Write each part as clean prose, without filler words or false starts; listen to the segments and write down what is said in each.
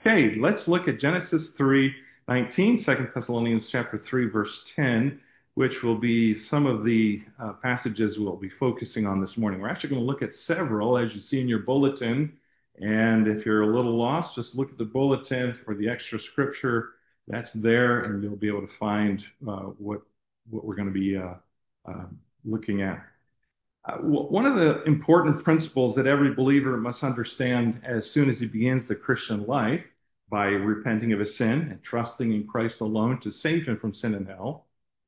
Okay, let's look at Genesis 3:19, 2 Thessalonians chapter 3, verse 10, which will be some of the passages we'll be focusing on this morning. We're actually going to look at several, as you see in your bulletin. And if you're a little lost, just look at the bulletin for the extra scripture that's there, and you'll be able to find what we're going to be looking at. One of the important principles that every believer must understand as soon as he begins the Christian life, by repenting of his sin and trusting in Christ alone to save him from sin and hell,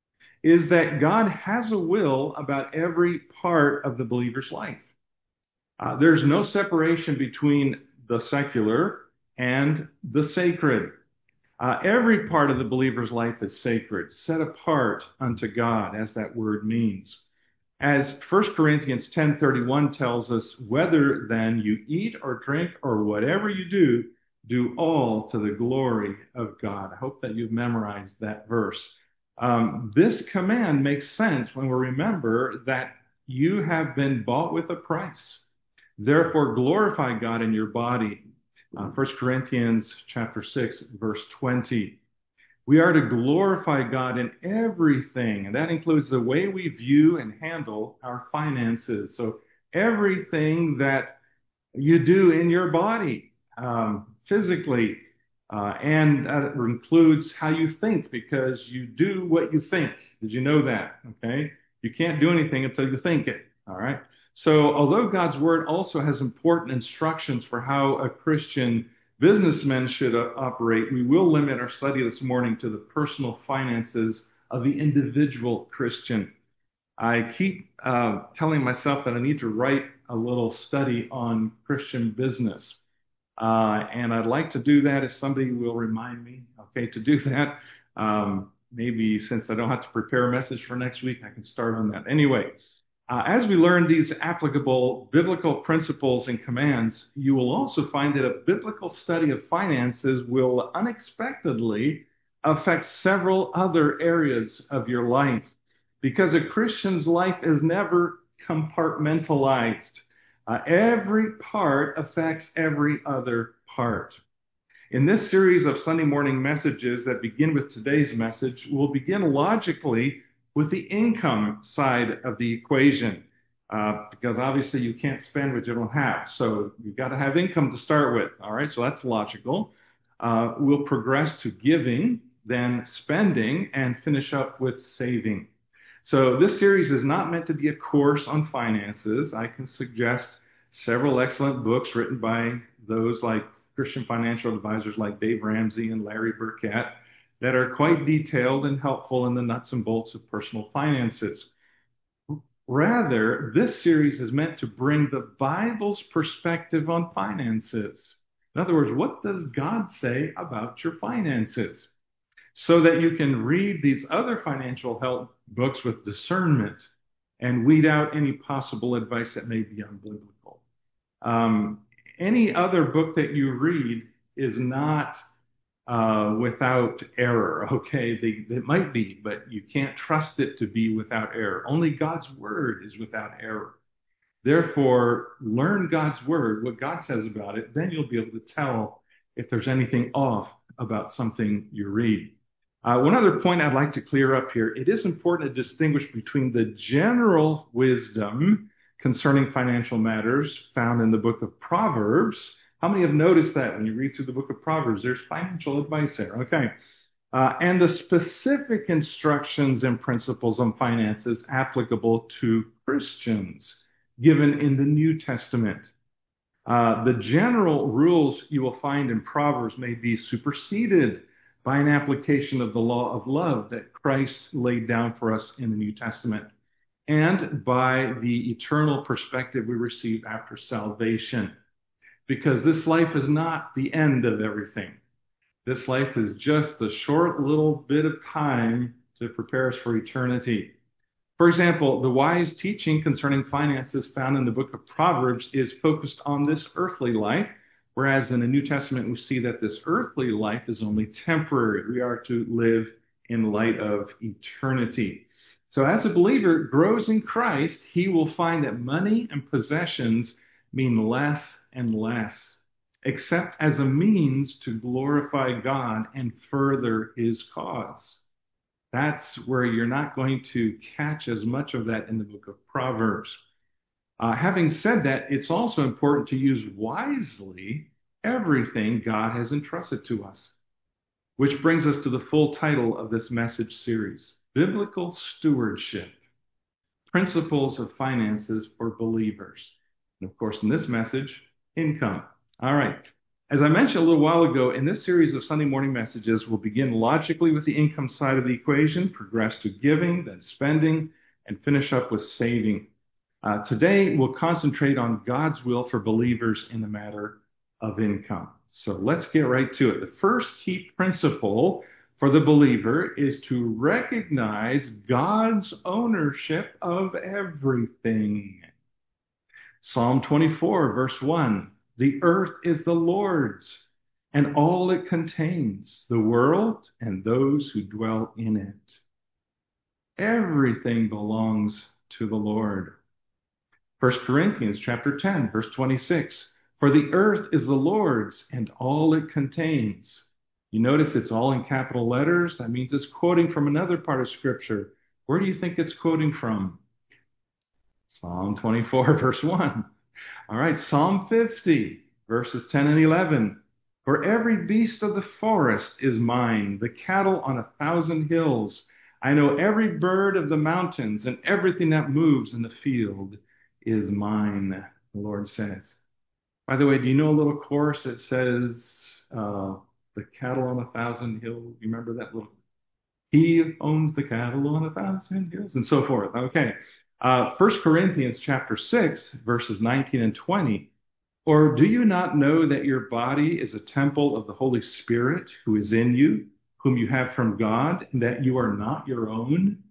is that God has a will about every part of the believer's life. There's no separation between the secular and the sacred. Every part of the believer's life is sacred, set apart unto God, as that word means. As 1 Corinthians 10:31 tells us, whether then you eat or drink or whatever you do all to the glory of God. I hope that you've memorized that verse. This command makes sense when we remember that you have been bought with a price. Therefore, glorify God in your body. 1 Corinthians chapter 6, verse 20. We are to glorify God in everything, and that includes the way we view and handle our finances. So everything that you do in your body, physically, and that includes how you think, because you do what you think. Did you know that? Okay? You can't do anything until you think it. All right? So although God's word also has important instructions for how a Christian businessmen should operate, we will limit our study this morning to the personal finances of the individual Christian. I keep telling myself that I need to write a little study on Christian business. And I'd like to do that if somebody will remind me, okay, to do that. Maybe since I don't have to prepare a message for next week, I can start on that. Anyway, as we learn these applicable biblical principles and commands, you will also find that a biblical study of finances will unexpectedly affect several other areas of your life, because a Christian's life is never compartmentalized. Every part affects every other part. In this series of Sunday morning messages that begin with today's message, we'll begin logically with the income side of the equation, because obviously you can't spend what you don't have. So you've got to have income to start with. All right, so that's logical. We'll progress to giving, then spending, and finish up with saving. So this series is not meant to be a course on finances. I can suggest several excellent books written by those like Christian financial advisors like Dave Ramsey and Larry Burkett that are quite detailed and helpful in the nuts and bolts of personal finances. Rather, this series is meant to bring the Bible's perspective on finances. In other words, what does God say about your finances? So that you can read these other financial help books with discernment and weed out any possible advice that may be unbiblical. Any other book that you read is not without error, okay? It might be, but you can't trust it to be without error. Only God's word is without error. Therefore, learn God's word, what God says about it, then you'll be able to tell if there's anything off about something you read. One other point I'd like to clear up here. It is important to distinguish between the general wisdom concerning financial matters found in the book of Proverbs. How many have noticed that when you read through the book of Proverbs, there's financial advice there? Okay. And the specific instructions and principles on finances applicable to Christians given in the New Testament. The general rules you will find in Proverbs may be superseded by an application of the law of love that Christ laid down for us in the New Testament, and by the eternal perspective we receive after salvation. Because this life is not the end of everything. This life is just a short little bit of time to prepare us for eternity. For example, the wise teaching concerning finances found in the book of Proverbs is focused on this earthly life, whereas in the New Testament we see that this earthly life is only temporary. We are to live in light of eternity. So as a believer grows in Christ, he will find that money and possessions mean less and less. except as a means to glorify God and further his cause. That's where you're not going to catch as much of that in the book of Proverbs. Having said that, it's also important to use wisely everything God has entrusted to us, which brings us to the full title of this message series, Biblical Stewardship, Principles of Finances for Believers. And of course, in this message, income. All right. As I mentioned a little while ago, in this series of Sunday morning messages, we'll begin logically with the income side of the equation, progress to giving, then spending, and finish up with saving. Today, we'll concentrate on God's will for believers in the matter of income. So let's get right to it. The first key principle for the believer is to recognize God's ownership of everything. Psalm 24, verse 1, the earth is the Lord's and all it contains, the world and those who dwell in it. Everything belongs to the Lord. 1 Corinthians chapter 10, verse 26, for the earth is the Lord's and all it contains. You notice it's all in capital letters. That means it's quoting from another part of Scripture. Where do you think it's quoting from? Psalm 24, verse 1. All right, Psalm 50, verses 10 and 11. For every beast of the forest is mine, the cattle on 1,000 hills. I know every bird of the mountains and everything that moves in the field is mine, the Lord says. By the way, do you know a little chorus that says, the cattle on 1,000 hills? You remember that little? He owns the cattle on 1,000 hills, and so forth. Okay. 1 Corinthians chapter 6, verses 19 and 20. Or do you not know that your body is a temple of the Holy Spirit who is in you, whom you have from God, and that you are not your own?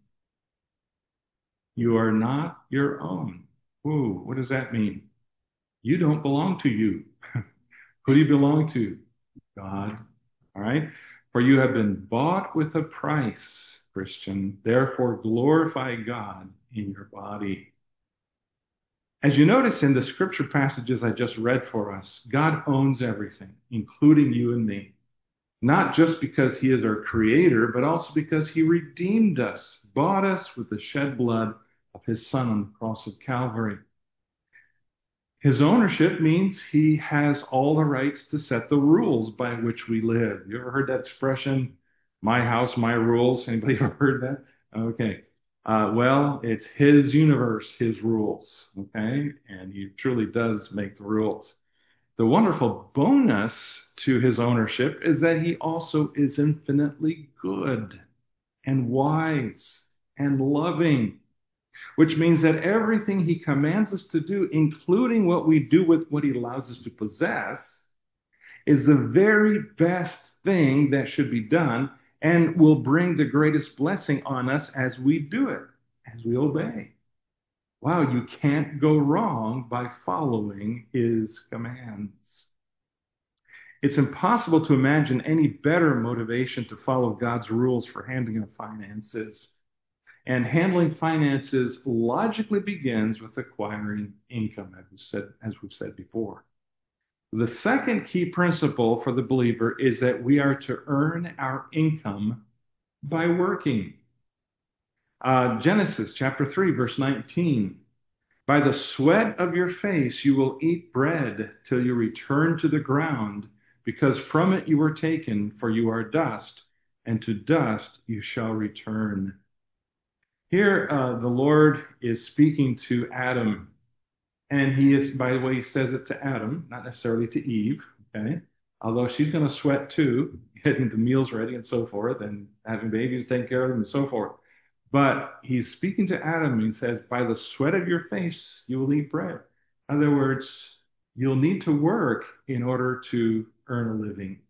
You are not your own. Ooh, what does that mean? You don't belong to you. Who do you belong to? God. All right. For you have been bought with a price, Christian. Therefore, glorify God in your body. As you notice in the scripture passages I just read for us, God owns everything, including you and me. Not just because he is our creator, but also because he redeemed us, bought us with the shed blood of his son on the cross of Calvary. His ownership means he has all the rights to set the rules by which we live. You ever heard that expression, my house, my rules? Anybody ever heard that? Okay. Well, it's his universe, his rules, okay? And he truly does make the rules. The wonderful bonus to his ownership is that he also is infinitely good and wise and loving, which means that everything he commands us to do, including what we do with what he allows us to possess, is the very best thing that should be done and will bring the greatest blessing on us as we do it, as we obey. Wow, you can't go wrong by following his commands. It's impossible to imagine any better motivation to follow God's rules for handling our finances. And handling finances logically begins with acquiring income, as we've said before. The second key principle for the believer is that we are to earn our income by working. Genesis chapter 3, verse 19. By the sweat of your face you will eat bread till you return to the ground, because from it you were taken, for you are dust, and to dust you shall return. Here, the Lord is speaking to Adam, and he is, by the way, he says it to Adam, not necessarily to Eve, okay? Although she's going to sweat too, getting the meals ready and so forth, and having babies, taking care of them and so forth. But he's speaking to Adam, and he says, by the sweat of your face, you will eat bread. In other words, you'll need to work in order to earn a living.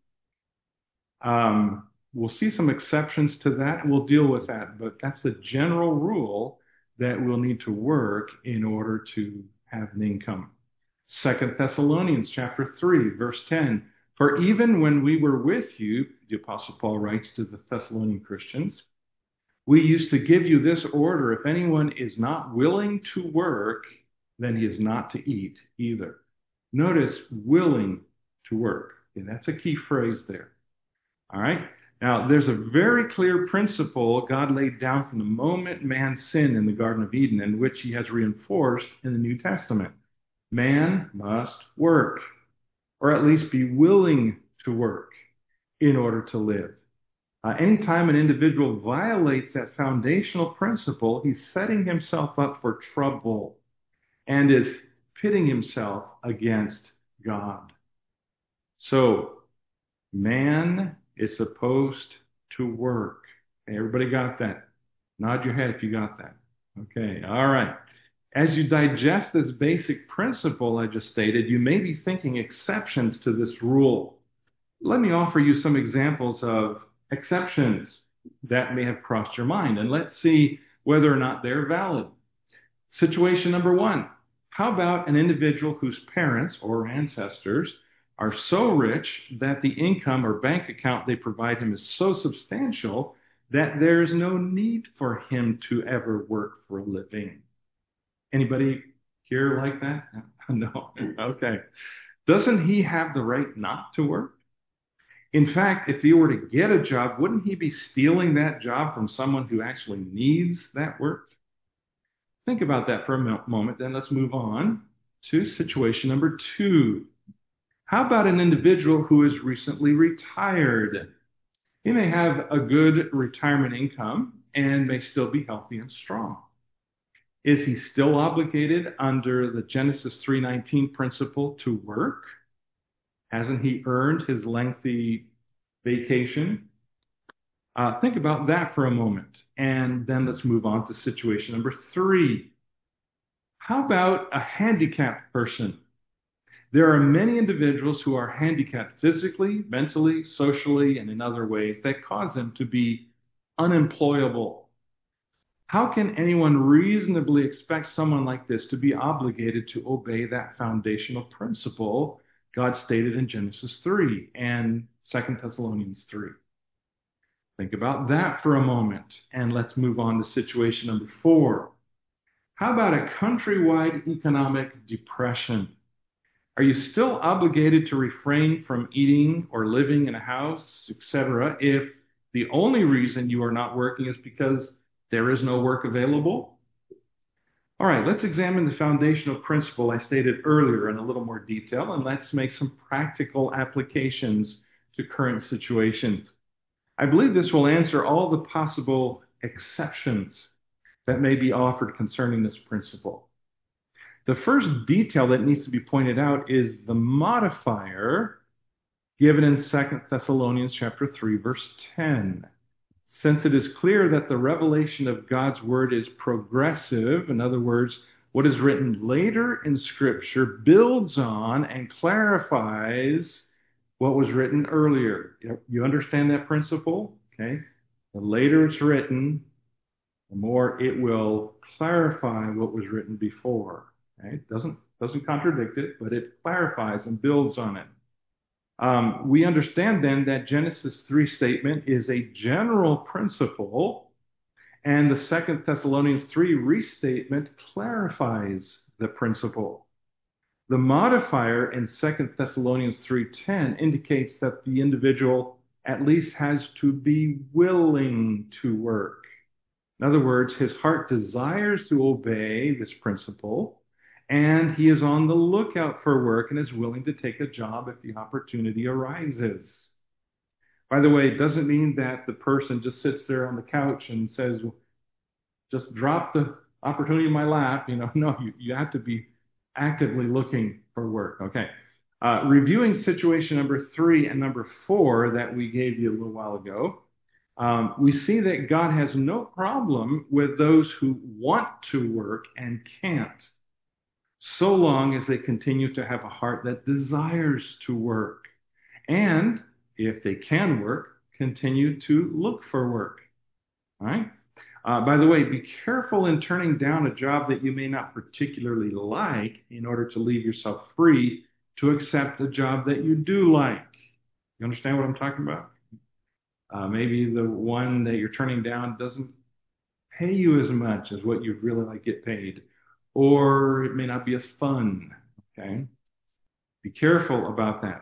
We'll see some exceptions to that, and we'll deal with that. But that's the general rule that we'll need to work in order to have an income. 2 Thessalonians chapter 3, verse 10. For even when we were with you, the Apostle Paul writes to the Thessalonian Christians, we used to give you this order: if anyone is not willing to work, then he is not to eat either. Notice, willing to work. Okay, that's a key phrase there. All right. Now, there's a very clear principle God laid down from the moment man sinned in the Garden of Eden, and which he has reinforced in the New Testament. Man must work, or at least be willing to work in order to live. Anytime an individual violates that foundational principle, he's setting himself up for trouble and is pitting himself against God. So, man is supposed to work. Hey, everybody got that? Nod your head if you got that. Okay, all right. As you digest this basic principle I just stated, you may be thinking exceptions to this rule. Let me offer you some examples of exceptions that may have crossed your mind, and let's see whether or not they're valid. Situation number one. How about an individual whose parents or ancestors are so rich that the income or bank account they provide him is so substantial that there's no need for him to ever work for a living? Anybody here like that? No. Okay. Doesn't he have the right not to work? In fact, if he were to get a job, wouldn't he be stealing that job from someone who actually needs that work? Think about that for a moment, then let's move on to situation number two. How about an individual who is recently retired? He may have a good retirement income and may still be healthy and strong. Is he still obligated under the Genesis 3:19 principle to work? Hasn't he earned his lengthy vacation? Think about that for a moment. And then let's move on to situation number three. How about a handicapped person? There are many individuals who are handicapped physically, mentally, socially, and in other ways that cause them to be unemployable. How can anyone reasonably expect someone like this to be obligated to obey that foundational principle God stated in Genesis 3 and 2 Thessalonians 3? Think about that for a moment, and let's move on to situation number four. How about a countrywide economic depression? Are you still obligated to refrain from eating or living in a house, etc., if the only reason you are not working is because there is no work available? All right, let's examine the foundational principle I stated earlier in a little more detail, and let's make some practical applications to current situations. I believe this will answer all the possible exceptions that may be offered concerning this principle. The first detail that needs to be pointed out is the modifier given in 2 Thessalonians chapter 3, verse 10. Since it is clear that the revelation of God's word is progressive, in other words, what is written later in Scripture builds on and clarifies what was written earlier. You understand that principle? Okay. The later it's written, the more it will clarify what was written before. Okay? It doesn't contradict it, but it clarifies and builds on it. We understand then that Genesis 3 statement is a general principle, and the 2 Thessalonians 3 restatement clarifies the principle. The modifier in 2 Thessalonians 3:10 indicates that the individual at least has to be willing to work. In other words, his heart desires to obey this principle, and he is on the lookout for work and is willing to take a job if the opportunity arises. By the way, it doesn't mean that the person just sits there on the couch and says, well, just drop the opportunity in my lap. No, you have to be actively looking for work. Okay. Reviewing situation number 3 and number 4 that we gave you a little while ago, we see that God has no problem with those who want to work and can't, so long as they continue to have a heart that desires to work. And if they can work, continue to look for work. All right? By the way, be careful in turning down a job that you may not particularly like in order to leave yourself free to accept a job that you do like. You understand what I'm talking about? Maybe the one that you're turning down doesn't pay you as much as what you really like get paid, or it may not be as fun. Okay? Be careful about that.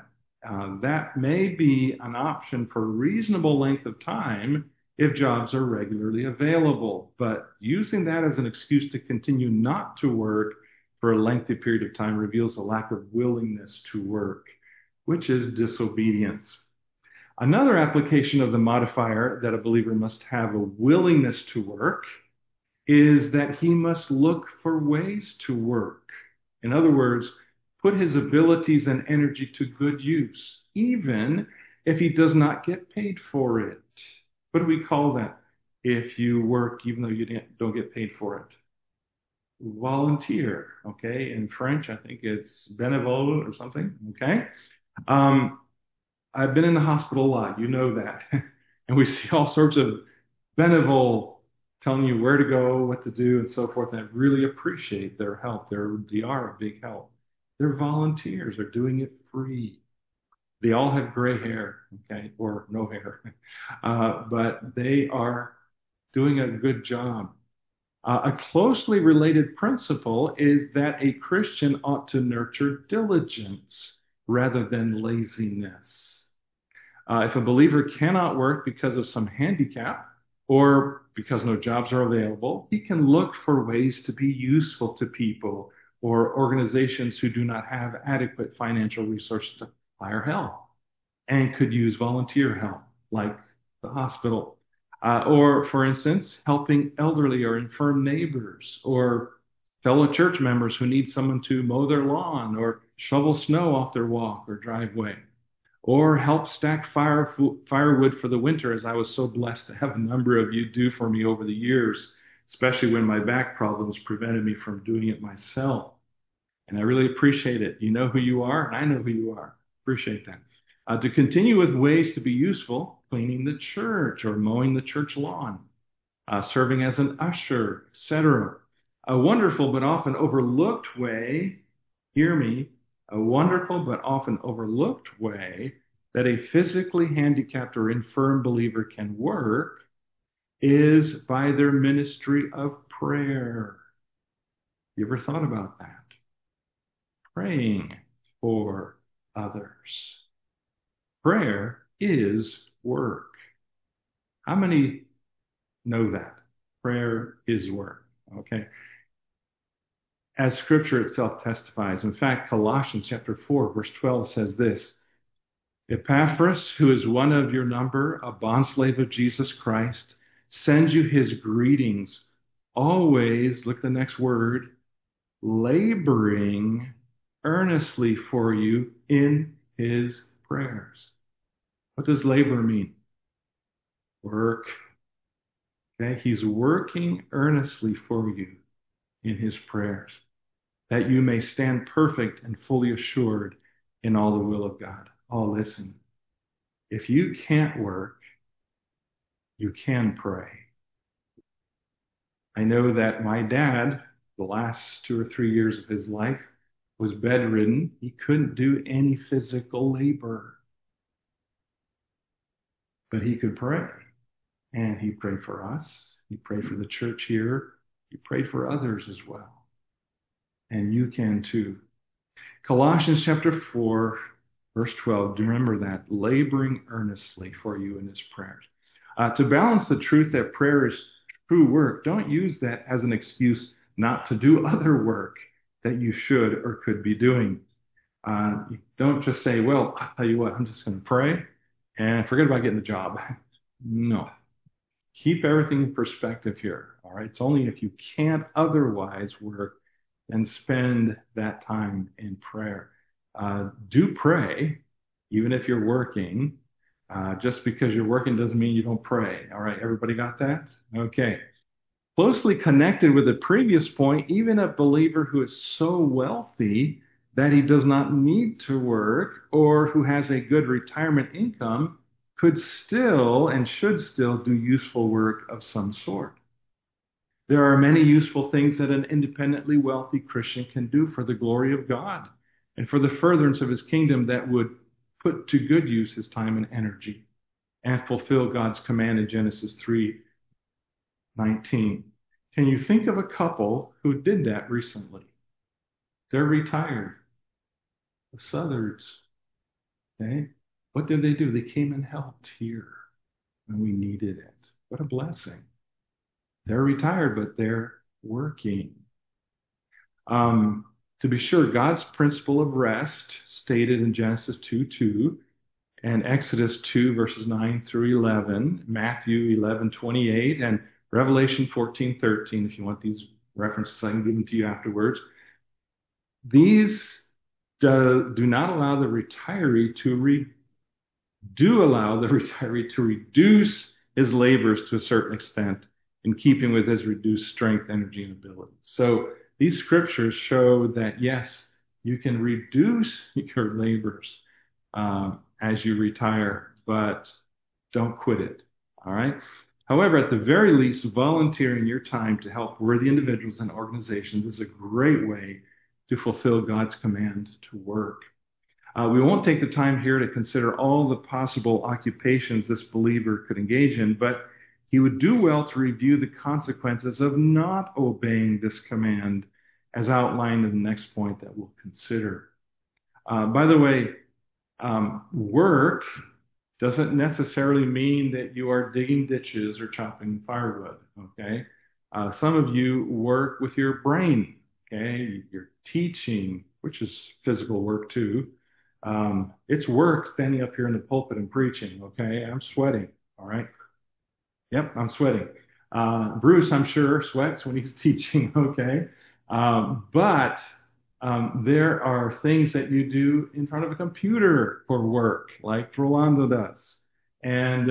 That may be an option for a reasonable length of time if jobs are regularly available. But using that as an excuse to continue not to work for a lengthy period of time reveals a lack of willingness to work, which is disobedience. Another application of the modifier that a believer must have a willingness to work is that he must look for ways to work. In other words, put his abilities and energy to good use, even if he does not get paid for it. What do we call that? If you work even though you don't get paid for it? Volunteer, okay? In French, I think it's bénévole or something, okay? Um, I've been in the hospital a lot, you know that. And we see all sorts of bénévoles telling you where to go, what to do, and so forth. And I really appreciate their help. They are a big help. They're volunteers. They're doing it free. They all have gray hair, okay, or no hair, but they are doing a good job. A closely related principle is that a Christian ought to nurture diligence rather than laziness. If a believer cannot work because of some handicap or because no jobs are available, he can look for ways to be useful to people or organizations who do not have adequate financial resources to hire help and could use volunteer help, like the hospital. Or, for instance, helping elderly or infirm neighbors or fellow church members who need someone to mow their lawn or shovel snow off their walk or driveway or help stack firewood for the winter, as I was so blessed to have a number of you do for me over the years, especially when my back problems prevented me from doing it myself. And I really appreciate it. You know who you are, and I know who you are. Appreciate that. To continue with ways to be useful, cleaning the church or mowing the church lawn, serving as an usher, etc. A wonderful but often overlooked way, hear me, a wonderful but often overlooked way that a physically handicapped or infirm believer can work is by their ministry of prayer. You ever thought about that? Praying for others. Prayer is work. How many know that? Prayer is work. Okay. As scripture itself testifies. In fact, Colossians chapter 4, verse 12 says this: Epaphras, who is one of your number, a bondslave of Jesus Christ, sends you his greetings, always, look at the next word, laboring earnestly for you in his prayers. What does labor mean? Work. Okay, he's working earnestly for you in his prayers, that you may stand perfect and fully assured in all the will of God. Oh, listen, if you can't work, you can pray. I know that my dad, the last 2 or 3 years of his life, was bedridden. He couldn't do any physical labor, but he could pray. And he prayed for us. He prayed for the church here. He prayed for others as well. And you can too. Colossians chapter 4, verse 12. Do you remember that? Laboring earnestly for you in his prayers. To balance the truth that prayer is true work, don't use that as an excuse not to do other work that you should or could be doing. Don't just say, well, I'll tell you what, I'm just going to pray and forget about getting the job. No. Keep everything in perspective here. All right. It's only if you can't otherwise work, then spend that time in prayer. Do pray, even if you're working. Just because you're working doesn't mean you don't pray. All right. Everybody got that? Okay. Closely connected with the previous point, even a believer who is so wealthy that he does not need to work or who has a good retirement income could still and should still do useful work of some sort. There are many useful things that an independently wealthy Christian can do for the glory of God and for the furtherance of his kingdom that would put to good use his time and energy and fulfill God's command in Genesis 3:19. Can you think of a couple who did that recently? They're retired. The Southards. Okay? What did they do? They came and helped here when we needed it. What a blessing. They're retired, but they're working. Um, to be sure, God's principle of rest, stated in Genesis 2:2 and Exodus 2, verses 9 through 11, Matthew 11:28, and Revelation 14:13, if you want these references, I can give them to you afterwards. These do not allow the retiree to do allow the retiree to reduce his labors to a certain extent in keeping with his reduced strength, energy, and ability. So these scriptures show that yes, you can reduce your labors as you retire, but don't quit it. All right. However, at the very least, volunteering your time to help worthy individuals and organizations is a great way to fulfill God's command to work. We won't take the time here to consider all the possible occupations this believer could engage in, but he would do well to review the consequences of not obeying this command as outlined in the next point that we'll consider. By the way, work doesn't necessarily mean that you are digging ditches or chopping firewood, okay? Some of you work with your brain, okay? You're teaching, which is physical work too. It's work standing up here in the pulpit and preaching, okay? I'm sweating, all right? Yep, I'm sweating. Bruce, I'm sure, sweats when he's teaching, okay? But there are things that you do in front of a computer for work, like Rolando does. And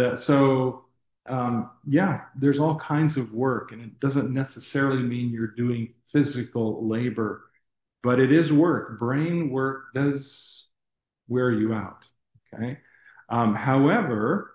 yeah, there's all kinds of work, and it doesn't necessarily mean you're doing physical labor, but it is work. Brain work does wear you out, okay? However,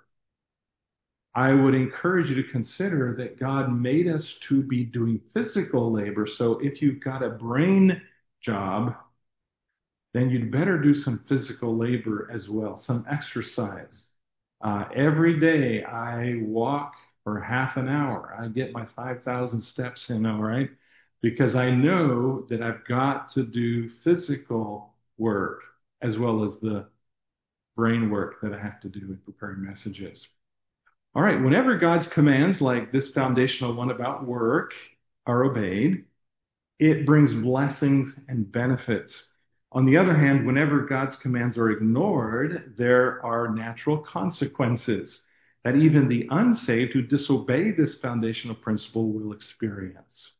I would encourage you to consider that God made us to be doing physical labor. So if you've got a brain job, then you'd better do some physical labor as well, some exercise. Every day I walk for half an hour. I get my 5,000 steps in, all right? Because I know that I've got to do physical work as well as the brain work that I have to do in preparing messages. All right, whenever God's commands, like this foundational one about work, are obeyed, it brings blessings and benefits. On the other hand, whenever God's commands are ignored, there are natural consequences that even the unsaved who disobey this foundational principle will experience.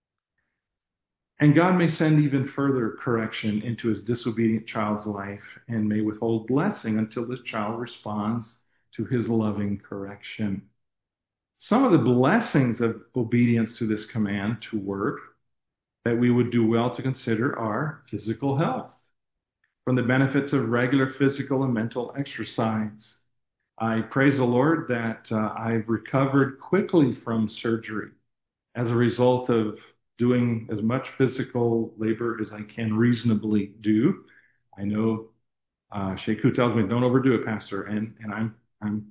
And God may send even further correction into his disobedient child's life and may withhold blessing until this child responds to his loving correction. Some of the blessings of obedience to this command to work that we would do well to consider are physical health, from the benefits of regular physical and mental exercise. I praise the Lord that I've recovered quickly from surgery as a result of doing as much physical labor as I can reasonably do. I know Sheku tells me, don't overdo it, Pastor, and I'm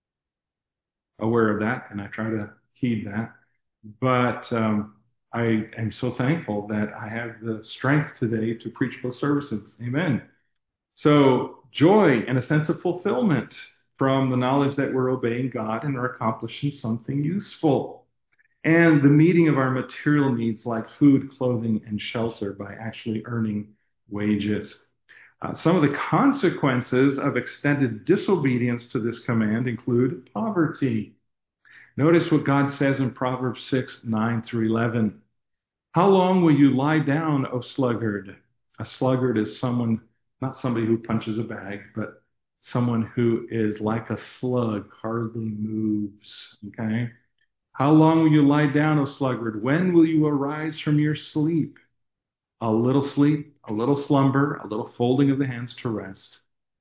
aware of that, and I try to heed that. But I am so thankful that I have the strength today to preach both services. Amen. So joy and a sense of fulfillment from the knowledge that we're obeying God and are accomplishing something useful. And the meeting of our material needs like food, clothing, and shelter by actually earning wages. Some of the consequences of extended disobedience to this command include poverty. Notice what God says in Proverbs 6:9 through 11. How long will you lie down, O sluggard? A sluggard is someone, not somebody who punches a bag, but someone who is like a slug, hardly moves. Okay? How long will you lie down, O sluggard? When will you arise from your sleep? A little sleep, a little slumber, a little folding of the hands to rest.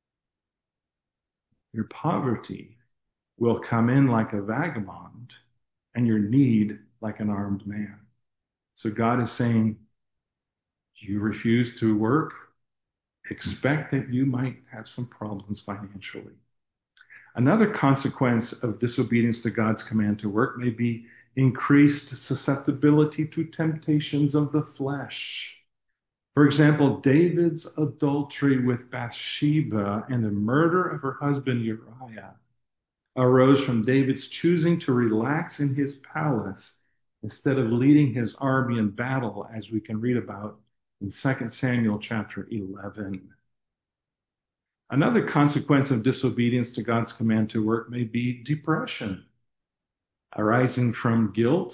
Your poverty will come in like a vagabond, and your need like an armed man. So God is saying, you refuse to work, expect that you might have some problems financially. Another consequence of disobedience to God's command to work may be increased susceptibility to temptations of the flesh. For example, David's adultery with Bathsheba and the murder of her husband Uriah arose from David's choosing to relax in his palace instead of leading his army in battle, as we can read about in 2 Samuel chapter 11. Another consequence of disobedience to God's command to work may be depression, arising from guilt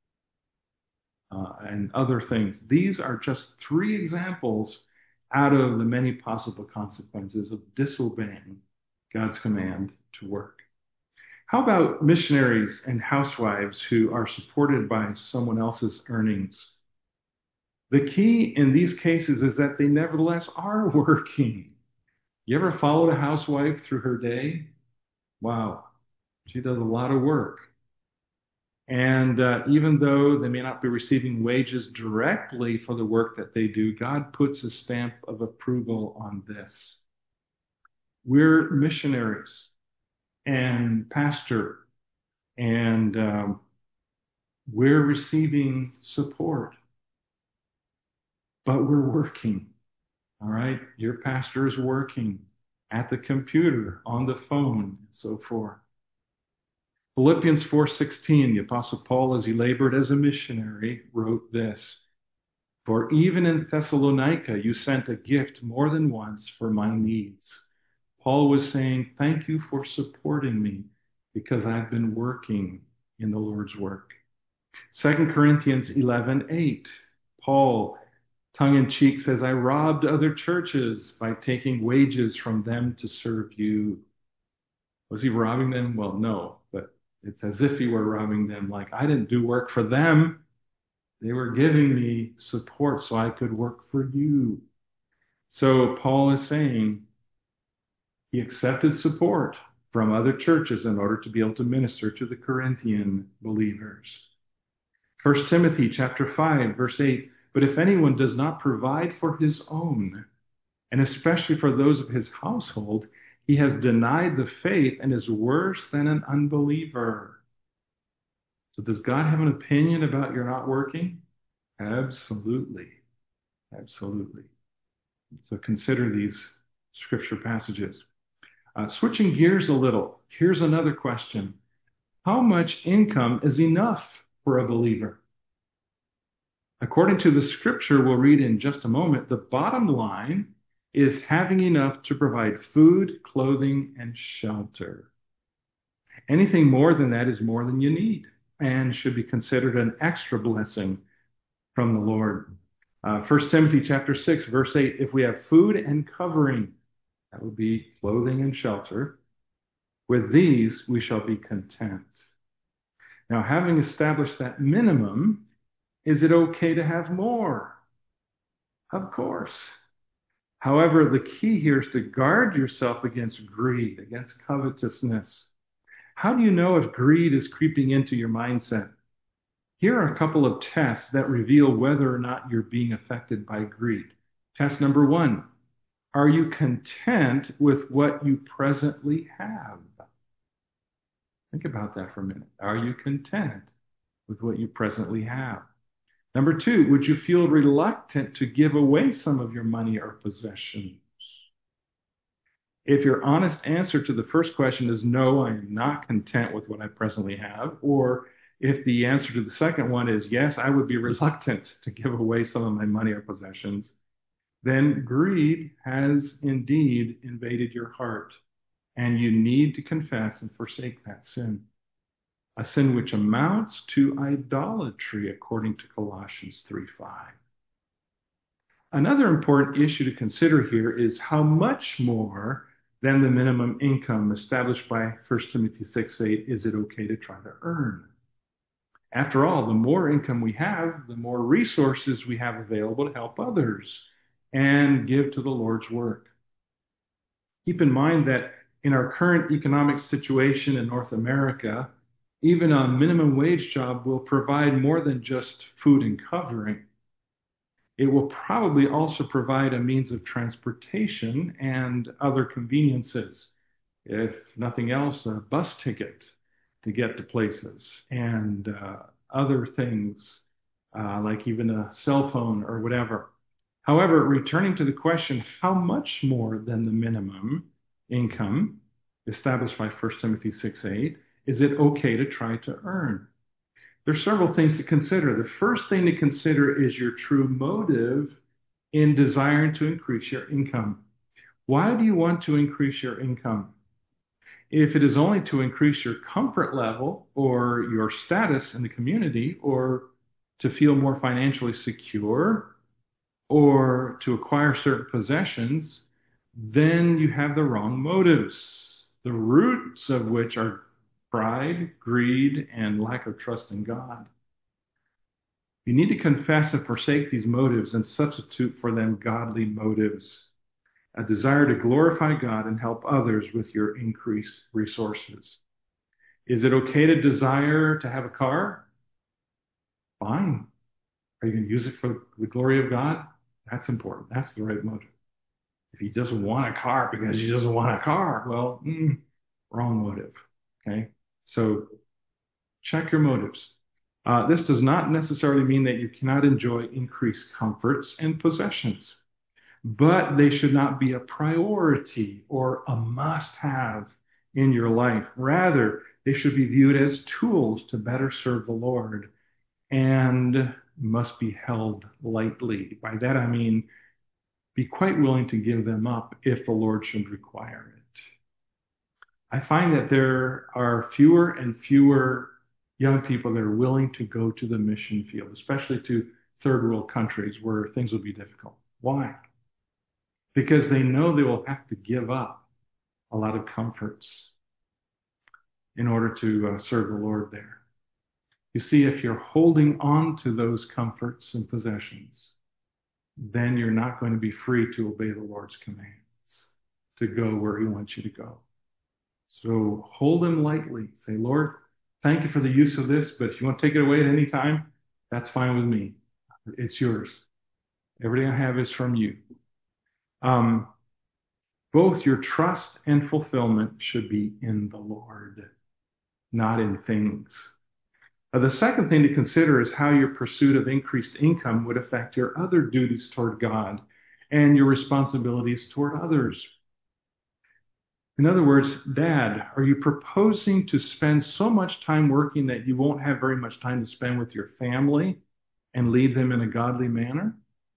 and other things. These are just three examples out of the many possible consequences of disobeying God's command to work. How about missionaries and housewives who are supported by someone else's earnings? The key in these cases is that they nevertheless are working. You ever followed a housewife through her day? Wow, she does a lot of work. And even though they may not be receiving wages directly for the work that they do, God puts a stamp of approval on this. We're missionaries and pastor, and we're receiving support, but we're working. All right? Your pastor is working at the computer, on the phone, and so forth. Philippians 4:16, the Apostle Paul, as he labored as a missionary, wrote this: "For even in Thessalonica you sent a gift more than once for my needs." Paul was saying, thank you for supporting me because I've been working in the Lord's work. 2 Corinthians 11:8, Paul, tongue-in-cheek, says, "I robbed other churches by taking wages from them to serve you." Was he robbing them? Well, no, but it's as if he were robbing them, like I didn't do work for them. They were giving me support so I could work for you. So Paul is saying he accepted support from other churches in order to be able to minister to the Corinthian believers. 1 Timothy chapter 5, verse 8, "But if anyone does not provide for his own, and especially for those of his household, he has denied the faith and is worse than an unbeliever." So does God have an opinion about your not working? Absolutely. Absolutely. So consider these scripture passages. Switching gears a little, here's another question. How much income is enough for a believer? According to the scripture we'll read in just a moment, the bottom line is having enough to provide food, clothing, and shelter. Anything more than that is more than you need and should be considered an extra blessing from the Lord. 1 Timothy chapter 6, verse 8, "If we have food and covering," that would be clothing and shelter, "with these we shall be content." Now, having established that minimum, is it okay to have more? Of course. However, the key here is to guard yourself against greed, against covetousness. How do you know if greed is creeping into your mindset? Here are a couple of tests that reveal whether or not you're being affected by greed. Test number one, are you content with what you presently have? Think about that for a minute. Are you content with what you presently have? Number two, would you feel reluctant to give away some of your money or possessions? If your honest answer to the first question is no, I am not content with what I presently have, or if the answer to the second one is yes, I would be reluctant to give away some of my money or possessions, then greed has indeed invaded your heart, and you need to confess and forsake that sin. A sin which amounts to idolatry, according to Colossians 3:5. Another important issue to consider here is how much more than the minimum income established by 1 Timothy 6:8 is it okay to try to earn? After all, the more income we have, the more resources we have available to help others and give to the Lord's work. Keep in mind that in our current economic situation in North America, even a minimum wage job will provide more than just food and covering. It will probably also provide a means of transportation and other conveniences. If nothing else, a bus ticket to get to places and other things like even a cell phone or whatever. However, returning to the question, how much more than the minimum income established by 1 Timothy 6:8 is it okay to try to earn? There's several things to consider. The first thing to consider is your true motive in desiring to increase your income. Why do you want to increase your income? If it is only to increase your comfort level or your status in the community or to feel more financially secure or to acquire certain possessions, then you have the wrong motives, the roots of which are pride, greed, and lack of trust in God. You need to confess and forsake these motives and substitute for them godly motives, a desire to glorify God and help others with your increased resources. Is it okay to desire to have a car? Fine. Are you going to use it for the glory of God? That's important. That's the right motive. If he doesn't want a car because he doesn't want a car, well, wrong motive. Okay? So check your motives. This does not necessarily mean that you cannot enjoy increased comforts and possessions, but they should not be a priority or a must-have in your life. Rather, they should be viewed as tools to better serve the Lord and must be held lightly. By that I mean, be quite willing to give them up if the Lord should require it. I find that there are fewer and fewer young people that are willing to go to the mission field, especially to third world countries where things will be difficult. Why? Because they know they will have to give up a lot of comforts in order to serve the Lord there. You see, if you're holding on to those comforts and possessions, then you're not going to be free to obey the Lord's commands, to go where he wants you to go. So hold them lightly. Say, Lord, thank you for the use of this, but if you want to take it away at any time, that's fine with me. It's yours. Everything I have is from you. Both your trust and fulfillment should be in the Lord, not in things. The second thing to consider is how your pursuit of increased income would affect your other duties toward God and your responsibilities toward others. In other words, Dad, are you proposing to spend so much time working that you won't have very much time to spend with your family and lead them in a godly manner?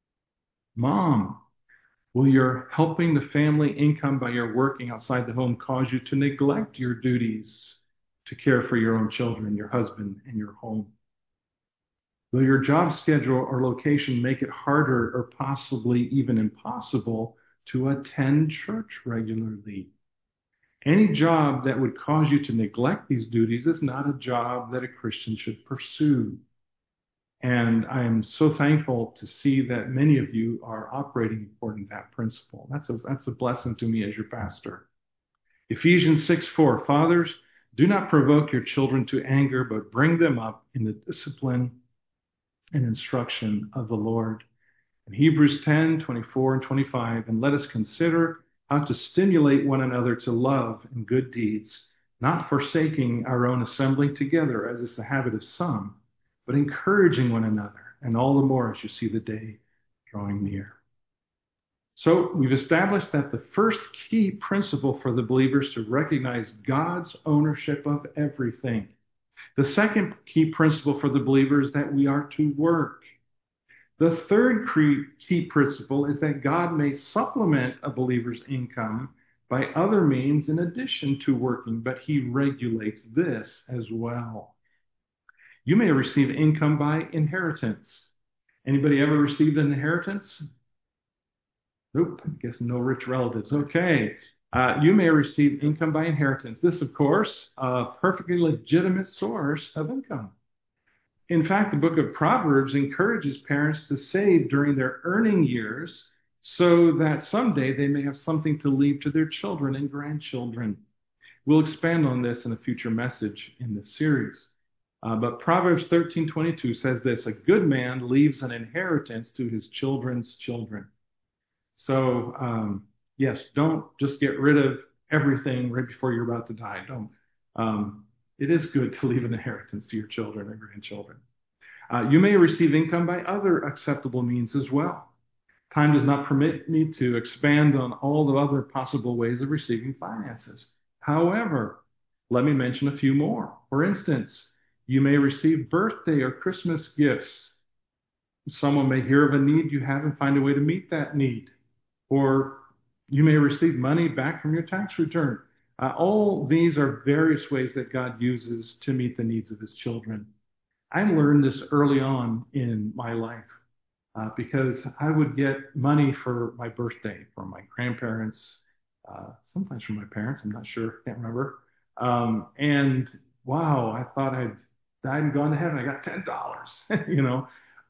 Mom, will your helping the family income by your working outside the home cause you to neglect your duties to care for your own children, your husband, and your home? Will your job schedule or location make it harder or possibly even impossible to attend church regularly? Any job that would cause you to neglect these duties is not a job that a Christian should pursue. And I am so thankful to see that many of you are operating according to that principle. That's a blessing to me as your pastor. Ephesians 6:4, fathers, do not provoke your children to anger, but bring them up in the discipline and instruction of the Lord. In Hebrews 10:24 and 25, and let us consider how to stimulate one another to love and good deeds, not forsaking our own assembling together, as is the habit of some, but encouraging one another, and all the more as you see the day drawing near. So we've established that the first key principle for the believers is to recognize God's ownership of everything. The second key principle for the believer is that we are to work. The third key principle is that God may supplement a believer's income by other means in addition to working, but he regulates this as well. You may receive income by inheritance. Anybody ever received an inheritance? Nope, I guess no rich relatives. Okay. You may receive income by inheritance. This, of course, a perfectly legitimate source of income. In fact, the book of Proverbs encourages parents to save during their earning years so that someday they may have something to leave to their children and grandchildren. We'll expand on this in a future message in this series. But Proverbs 13:22 says this, a good man leaves an inheritance to his children's children. So, yes, don't just get rid of everything right before you're about to die. Don't. It is good to leave an inheritance to your children and grandchildren. You may receive income by other acceptable means as well. Time does not permit me to expand on all the other possible ways of receiving finances. However, let me mention a few more. For instance, you may receive birthday or Christmas gifts. Someone may hear of a need you have and find a way to meet that need. Or you may receive money back from your tax return. All these are various ways that God uses to meet the needs of his children. I learned this early on in my life because I would get money for my birthday from my grandparents, sometimes from my parents, I'm not sure, can't remember. And wow, I thought I'd died and gone to heaven. I got $10, you know.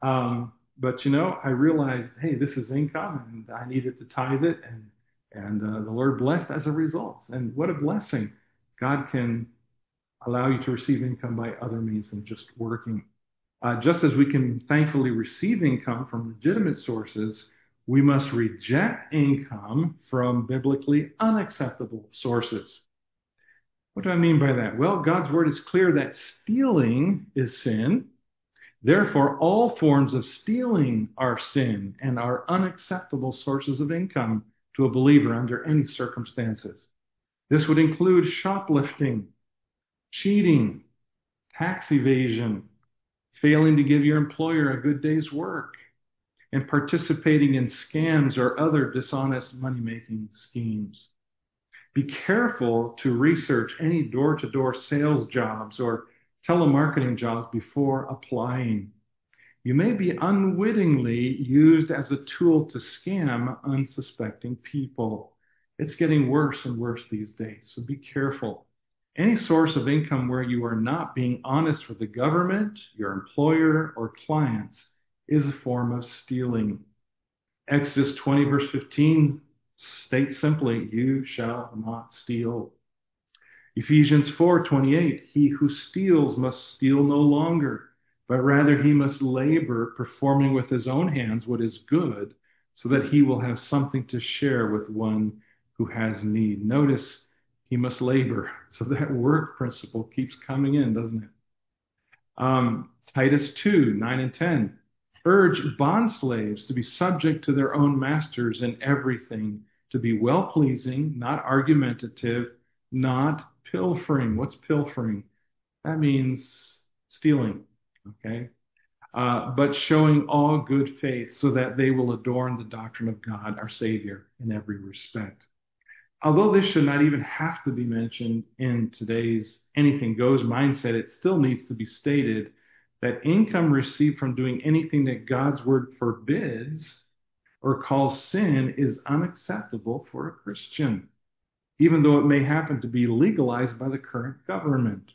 But I realized, hey, this is income, and I needed to tithe it, and the Lord blessed as a result. And what a blessing! God can allow you to receive income by other means than just working. Just as we can thankfully receive income from legitimate sources, we must reject income from biblically unacceptable sources. What do I mean by that? Well, God's word is clear that stealing is sin. Therefore, all forms of stealing are sin and are unacceptable sources of income to a believer under any circumstances. This would include shoplifting, cheating, tax evasion, failing to give your employer a good day's work, and participating in scams or other dishonest money-making schemes. Be careful to research any door-to-door sales jobs or telemarketing jobs before applying. You may be unwittingly used as a tool to scam unsuspecting people. It's getting worse and worse these days, so be careful. Any source of income where you are not being honest with the government, your employer, or clients is a form of stealing. Exodus 20, verse 15 states simply, you shall not steal. Ephesians 4:28, he who steals must steal no longer, but rather he must labor, performing with his own hands what is good, so that he will have something to share with one who has need. Notice, he must labor. So that work principle keeps coming in, doesn't it? Titus 2, 9 and 10. Urge bondslaves to be subject to their own masters in everything, to be well-pleasing, not argumentative, not pilfering. What's pilfering? That means stealing, okay? But showing all good faith so that they will adorn the doctrine of God, our Savior, in every respect. Although this should not even have to be mentioned in today's anything goes mindset, it still needs to be stated that income received from doing anything that God's word forbids or calls sin is unacceptable for a Christian, even though it may happen to be legalized by the current government.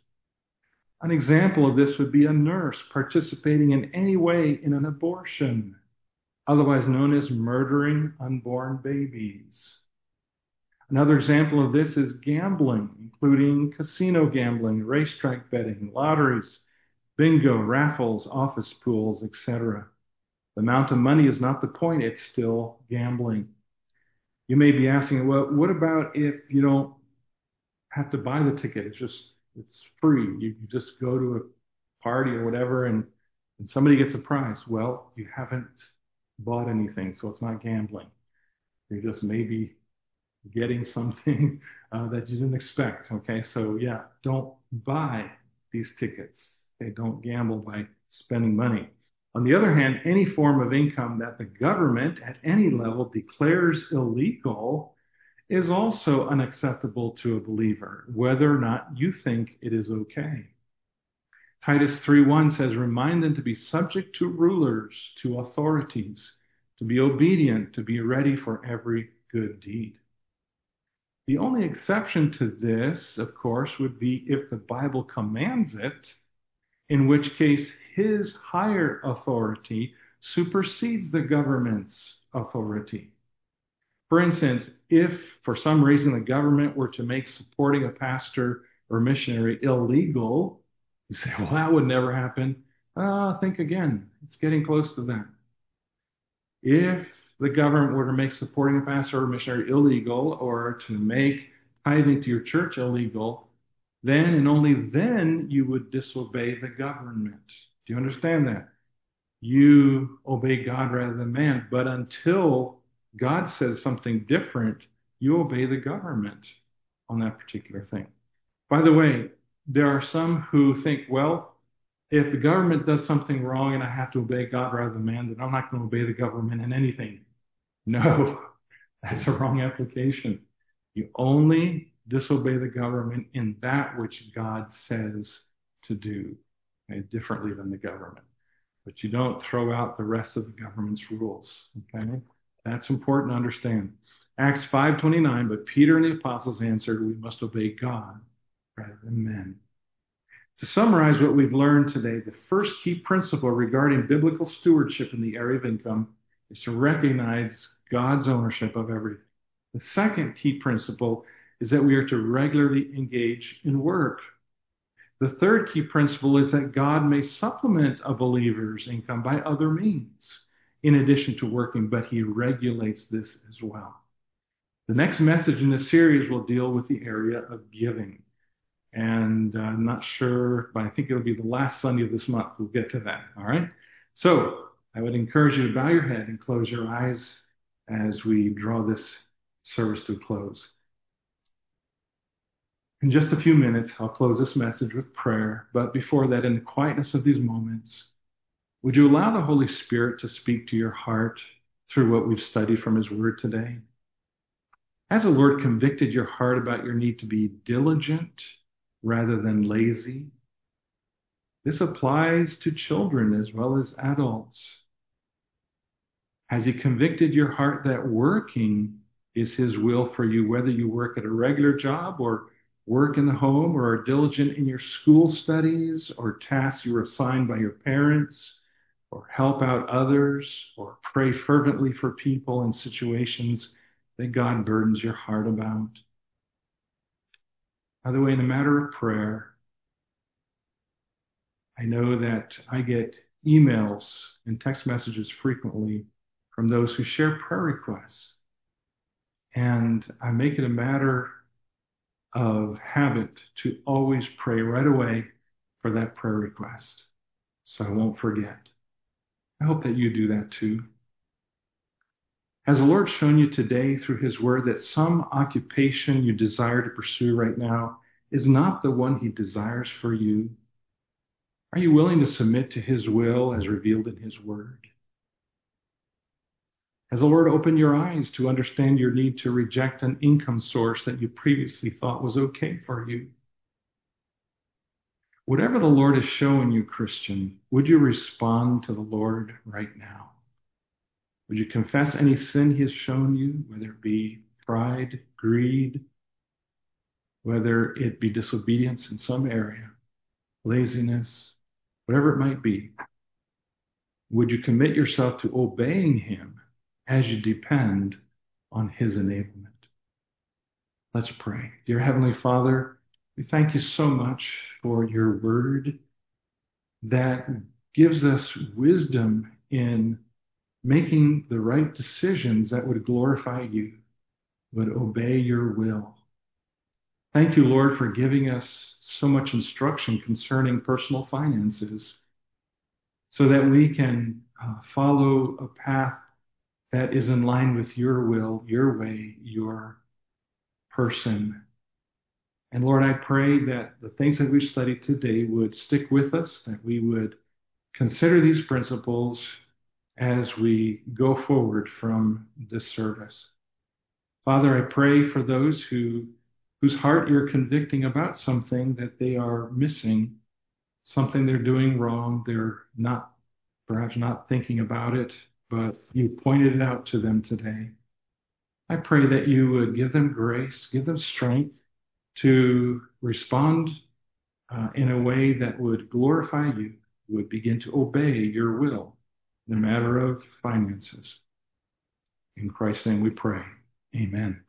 An example of this would be a nurse participating in any way in an abortion, otherwise known as murdering unborn babies. Another example of this is gambling, including casino gambling, racetrack betting, lotteries, bingo, raffles, office pools, etc. The amount of money is not the point, it's still gambling. You may be asking, well, what about if you don't have to buy the ticket? It's free. You just go to a party or whatever and somebody gets a prize. Well, you haven't bought anything, so it's not gambling. You're just maybe getting something that you didn't expect. Okay, so yeah, don't buy these tickets. Okay, don't gamble by spending money. On the other hand, any form of income that the government at any level declares illegal is also unacceptable to a believer, whether or not you think it is okay. Titus 3:1 says, remind them to be subject to rulers, to authorities, to be obedient, to be ready for every good deed. The only exception to this, of course, would be if the Bible commands it, in which case his higher authority supersedes the government's authority. For instance, if for some reason the government were to make supporting a pastor or missionary illegal, you say, well, that would never happen. Think again. It's getting close to that. If the government were to make supporting a pastor or missionary illegal or to make tithing to your church illegal, then and only then you would disobey the government. Do you understand that? you obey God rather than man. But until God says something different, you obey the government on that particular thing. By the way, there are some who think, well, if the government does something wrong and I have to obey God rather than man, then I'm not going to obey the government in anything. No, that's a wrong application. You only disobey the government in that which God says to do, okay, differently than the government. But you don't throw out the rest of the government's rules. Okay? That's important to understand. Acts 5:29, but Peter and the apostles answered, we must obey God rather than men. To summarize what we've learned today, the first key principle regarding biblical stewardship in the area of income is to recognize God's ownership of everything. The second key principle is that we are to regularly engage in work. The third key principle is that God may supplement a believer's income by other means, in addition to working, but he regulates this as well. The next message in this series will deal with the area of giving. And I'm not sure, but I think it'll be the last Sunday of this month. We'll get to that. All right. So I would encourage you to bow your head and close your eyes as we draw this service to a close. In just a few minutes, I'll close this message with prayer. But before that, in the quietness of these moments, would you allow the Holy Spirit to speak to your heart through what we've studied from his word today? Has the Lord convicted your heart about your need to be diligent rather than lazy? This applies to children as well as adults. Has he convicted your heart that working is his will for you, whether you work at a regular job or work in the home or are diligent in your school studies or tasks you were assigned by your parents or help out others or pray fervently for people in situations that God burdens your heart about? By the way, in the matter of prayer, I know that I get emails and text messages frequently from those who share prayer requests. And I make it a matter of habit to always pray right away for that prayer request, so I won't forget. I hope that you do that too. Has the Lord shown you today through his word that some occupation you desire to pursue right now is not the one he desires for you? Are you willing to submit to his will as revealed in his word? Has the Lord opened your eyes to understand your need to reject an income source that you previously thought was okay for you? Whatever the Lord has shown you, Christian, would you respond to the Lord right now? Would you confess any sin he has shown you, whether it be pride, greed, whether it be disobedience in some area, laziness, whatever it might be? Would you commit yourself to obeying him as you depend on his enablement? Let's pray. Dear Heavenly Father, we thank you so much for your word that gives us wisdom in making the right decisions that would glorify you, would obey your will. Thank you, Lord, for giving us so much instruction concerning personal finances so that we can follow a path that is in line with your will, your way, your person. And Lord, I pray that the things that we've studied today would stick with us, that we would consider these principles as we go forward from this service. Father, I pray for those whose heart you're convicting about something that they are missing, something they're doing wrong. They're not, perhaps not thinking about it, but you pointed it out to them today. I pray that you would give them grace, give them strength to respond in a way that would glorify you, would begin to obey your will in the matter of finances. In Christ's name we pray. Amen.